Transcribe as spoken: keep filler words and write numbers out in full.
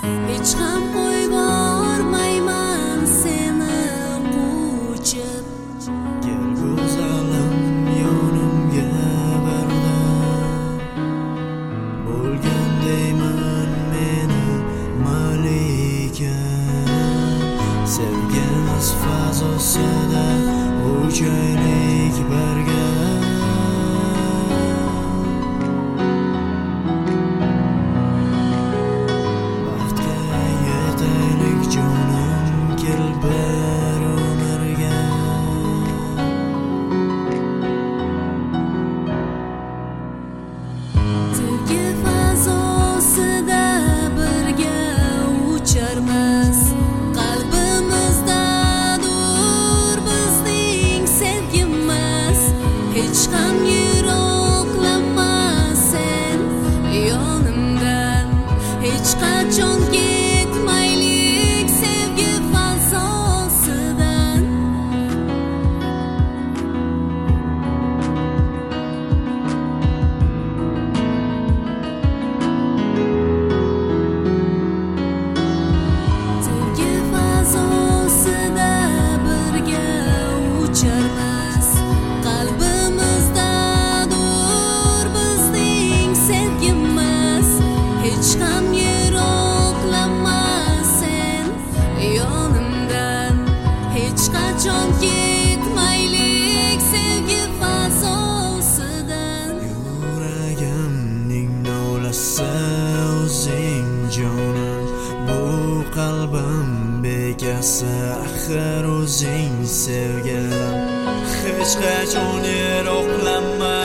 hech ham qo'yvormayman seni quchib. Kel go'zalim yonimga bardam, bo'lgandayman meni malikam. Sevgimiz fazosida uchaylik birga, baxtga yetaylik jonim, kel bir umrga. Sevgi fazosida birga ucharmiz, qalbimizdadur bizning sevgimiz. Hech ham yiroqlanmas sen yonimdan, hech qachon ketmaylik sevgi fazosidan. Sevgi fazosida birga ucharmiz, qalbimizdadur bizning sevgimiz. Hech ham yiroqlanmas sen yonimdan, hech qachon ketmaylik sevgi fazosidan. Yuragimning nolasi o'zing jonim, bu qalbim bekasi axir o'zing sevgilim. Hech qachon yiroqlanma